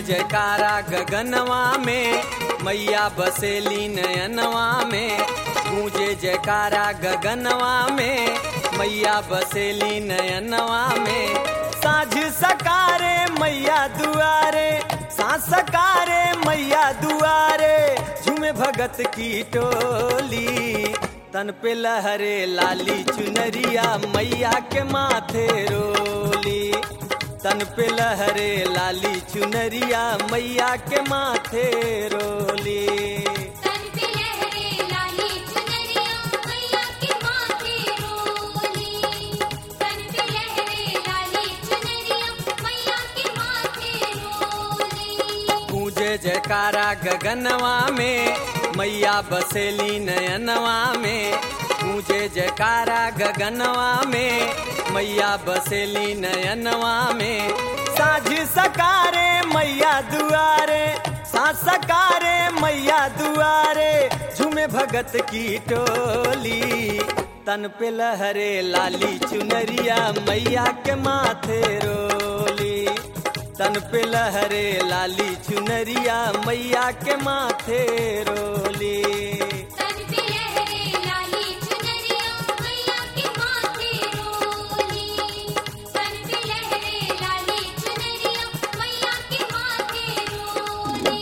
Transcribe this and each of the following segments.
जयकारा गगनवा में, मैया बसेली नयनवा में। गूंजे जयकारा गगनवा में, मैया बसेली नयनवा में। साँझ सकारे मैया दुआरे, साँझ सकारे मैया दुआरे, झूमे भगत की टोली। तन पे लहरे लाली चुनरिया, मैया के माथे रोली। तन पे लहरे लाली चुनरिया, मैया के माथे रोली। तन पे लहरे लाली चुनरिया, मैया के माथे रोली। तन पे लहरे लाली चुनरिया, मैया के माथे रोली। गूंजे जयकारा गगनवा में, मैया बसेली नयनवा में। गूंजे जयकारा गगनवा में, मैया बसेली नयनवा में। साँझ सकारे मैया दुआरे, साँझ सकारे मैया दुआरे, झूमे भगत की टोली। तन पे लहरे लाली चुनरिया, मैया के माथे रोली। तन पे लहरे लाली चुनरिया, मैया के माथे रोली। तन पे लहरे लाली चुनरिया, मैया के माथे रोली। तन पे लहरे लाली चुनरिया, मैया के माथे रोली।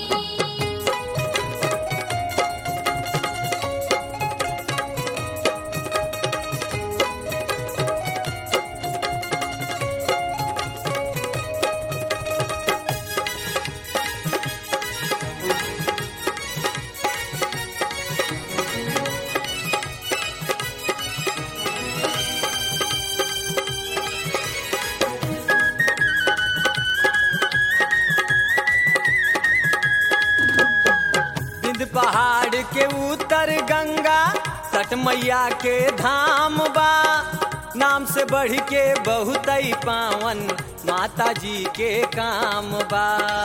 बिंद पहाड़ के उतर गंगा, तट मैया के धाम बा। नाम से बढ़ के बहुत ही पावन, माता जी के काम बा।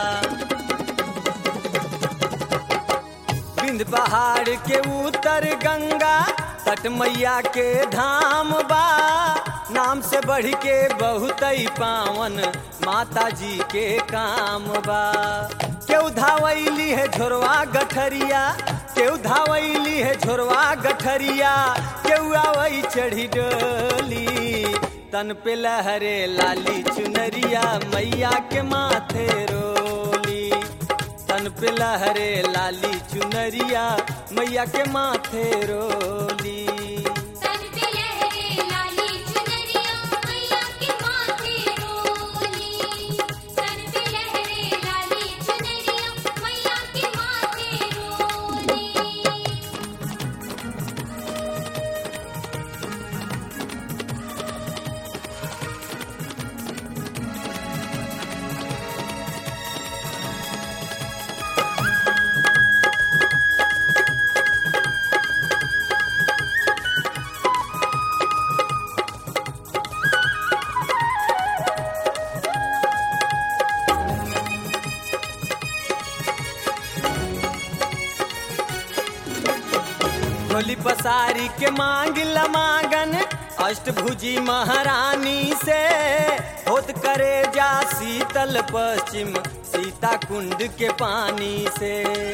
बिंद पहाड़ के उतर गंगा, तट मैया के धाम बा। नाम से बढ़ के बहुत ही पावन, माता जी के काम बा। केहू धावैली है झोरवा गठरिया, केहू धावैली है झोरवा गठरिया, केहू आवई चढ़ी डोली। तन पे लहरे लाली चुनरिया, मैया के माथे रोली। तन पे लहरे लाली चुनरिया, मैया के माथे रोली। तन पे लहरे लाली चुनरिया, मैया के माथे रोली। तन पे लहरे लाली चुनरिया, मैया के माथे रोली। झोली पसारी के मांग लमागन, अष्टभुजी महारानी से। होत करे जा शीतल पश्चिम, सीता कुंड के पानी से।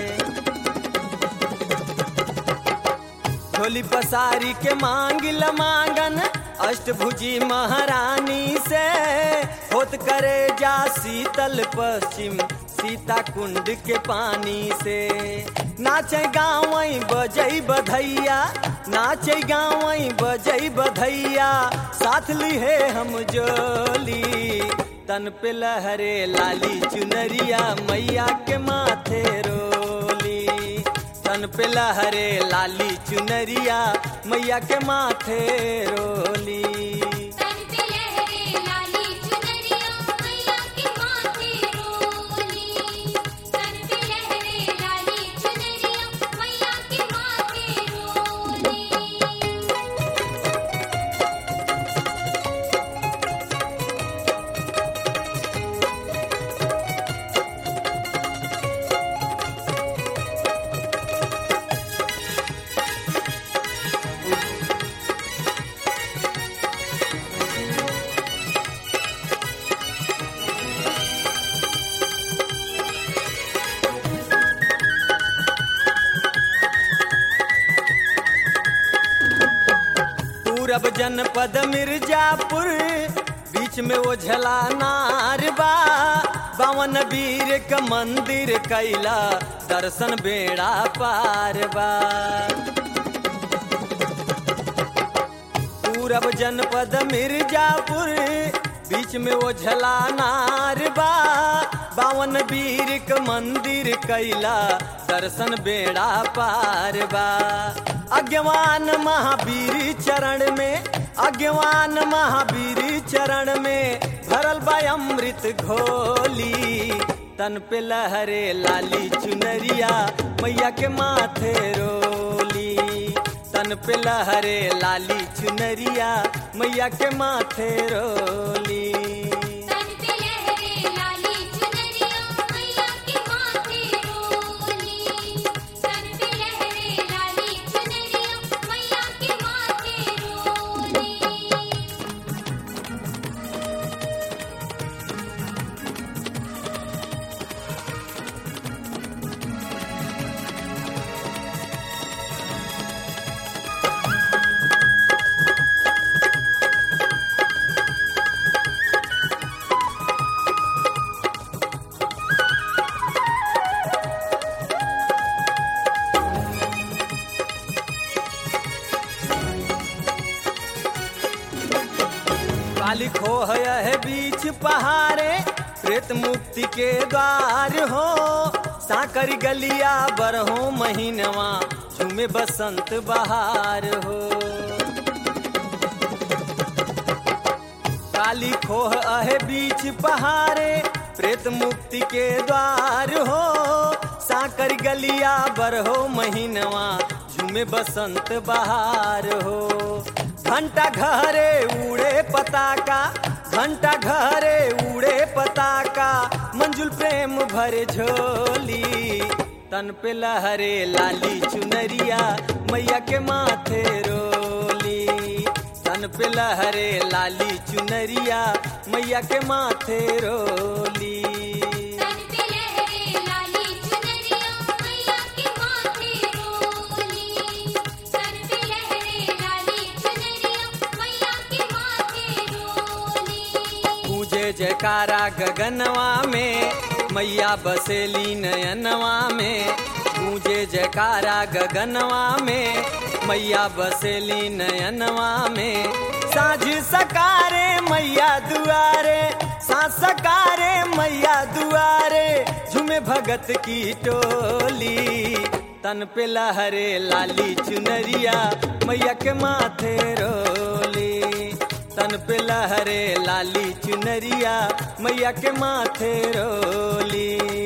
झोली पसारी के मांग लमागन, अष्टभुजी महारानी से। होत करे जा शीतल पश्चिम, सीता कुंड के पानी से। नाचे गावई बजई बधैया, नाचे गावई बजई बधैया, साथ ली है हम जोली। तन पे लहरे लाली चुनरिया, मैया के माथे रोली। तन पे लहरे लाली चुनरिया, मैया के माथे रोली। तन पे लहरे लाली चुनरिया, मैया के माथे रोली। तन पे लहरे लाली चुनरिया, मैया के माथे रोली। पूरब जनपद मिर्जापुर बीच में वो झला नार बा। 52 वीर का मंदिर कैला दर्शन बेड़ा पार बा। पूरब जनपद मिर्जापुर बीच में वो झला नार बा। 52 वीर का मंदिर कैला दर्शन बेड़ा पार बा। अज्ञवान महावीर चरण में, अज्ञवान महावीर चरण में भरल बा अमृत घोली। तन पे लहरे लाली चुनरिया मैया के माथे रोली। तन पे लहरे लाली चुनरिया मैया के माथे रोली। तन पे लहरे लाली चुनरिया मैया के माथे रोली। तन पे लहरे लाली चुनरिया मैया के माथे रोली। काली खोह है बीच पहाड़े प्रेत मुक्ति के द्वार हो। साकर गलिया बरहो महीनवा झूमे बसंत बहार हो। काली खोह है बीच पहाड़े प्रेत मुक्ति के द्वार हो। साकर गलिया बरहो महीनवा झूमे बसंत बहार हो। घंटा घरे उड़े पताका, घंटा घरे उड़े पताका मंजुल प्रेम भरे झोली। तन पे लहरे लाली चुनरिया मैया के माथे रोली। तन पे लहरे लाली चुनरिया मैया के माथे रोली। तन पे लहरे लाली चुनरिया मैया के माथे रोली। तन पे लहरे लाली चुनरिया मैया के माथे रोली। पूजे जयकारा गगनवा में मैया बसेली नयनवा में। पूजे जयकारा गगनवा में मैया बसेली नयनवा में। साझ सकारे मैया दुआरे, साँझ सकारे मैया दुआरे झूमे भगत की टोली। तन पे लहरे लाली चुनरिया मैया के माथे रोली। तन पे लहरे लाली चुनरिया मैया के माथे रोली।